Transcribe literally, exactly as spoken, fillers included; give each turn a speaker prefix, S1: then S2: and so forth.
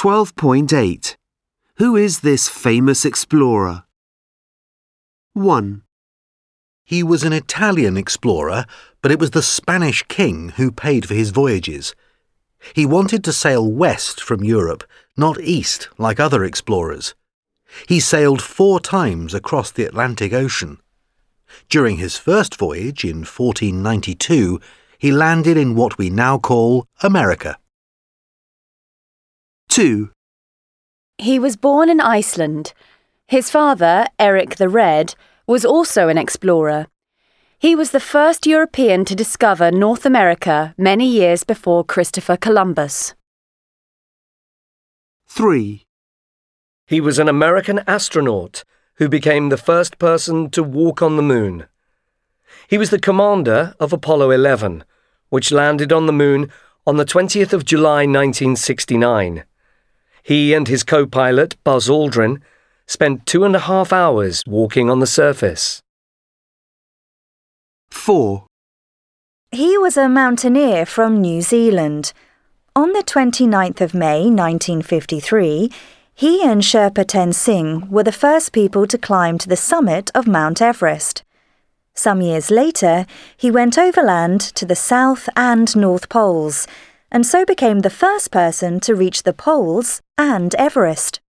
S1: twelve point eight. Who is this famous explorer? one.
S2: He was an Italian explorer, but it was the Spanish king who paid for his voyages. He wanted to sail west from Europe, not east like other explorers. He sailed four times across the Atlantic Ocean. During his first voyage in fourteen ninety-two, he landed in what we now call America.
S1: two.
S3: He was born in Iceland. His father, Eric the Red, was also an explorer. He was the first European to discover North America many years before Christopher Columbus.
S1: three.
S4: He was an American astronaut who became the first person to walk on the moon. He was the commander of Apollo eleven, which landed on the moon on the twentieth of July nineteen sixty-nine. He and his co-pilot, Buzz Aldrin, spent two and a half hours walking on the surface.
S1: four.
S5: He was a mountaineer from New Zealand. On the twenty-ninth of May nineteen fifty-three, he and Sherpa Tenzing were the first people to climb to the summit of Mount Everest. Some years later, he went overland to the South and North Poles, and so became the first person to reach the poles and Everest.